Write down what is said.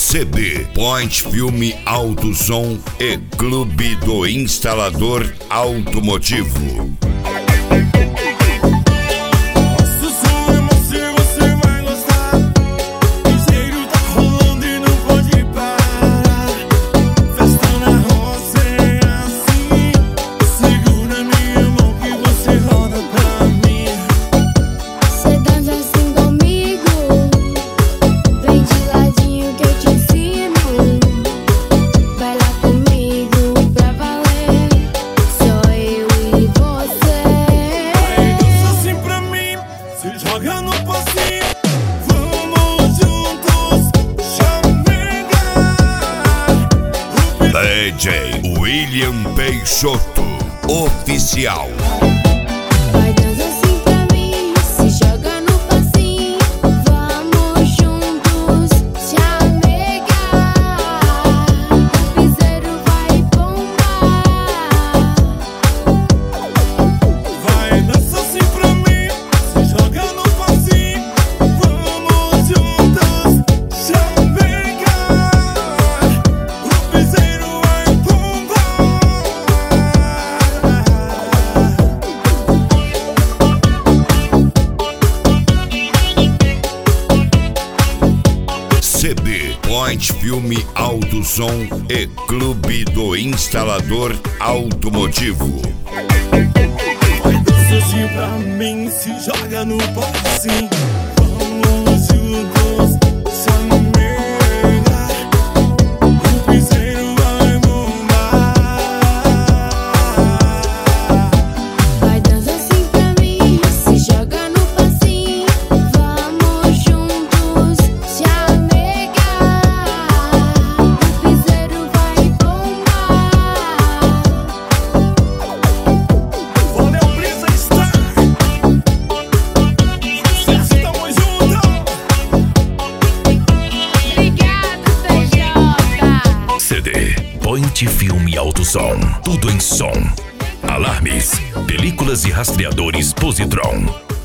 CD Point Filme Alto Som e Clube do Instalador Automotivo. Joga no passinho, vamos juntos chamegar. DJ William Peixoto Oficial. Vai dança assim pra mim, se joga no passinho, vamos juntos chamegar. O piseiro vai bombar. Vai dança assim pra mim, se joga no passinho, vamos juntos chamegar. O piseiro vai bombar. CD Point Filme Alto Som e Clube do Instalador Automotivo. Vai dança assim pra mim, se joga no passinho, vamos juntos chamegar. O piseiro vai bombar. Vai dança assim pra mim, se joga no passinho, vamos juntos chamegar. O piseiro vai bombar. Valeu, Brisa Star. Tamo junto. Obrigado, PJ. CD Point Filme Alto Som. Tudo em som. Alarmes, películas e rastreadores Positron.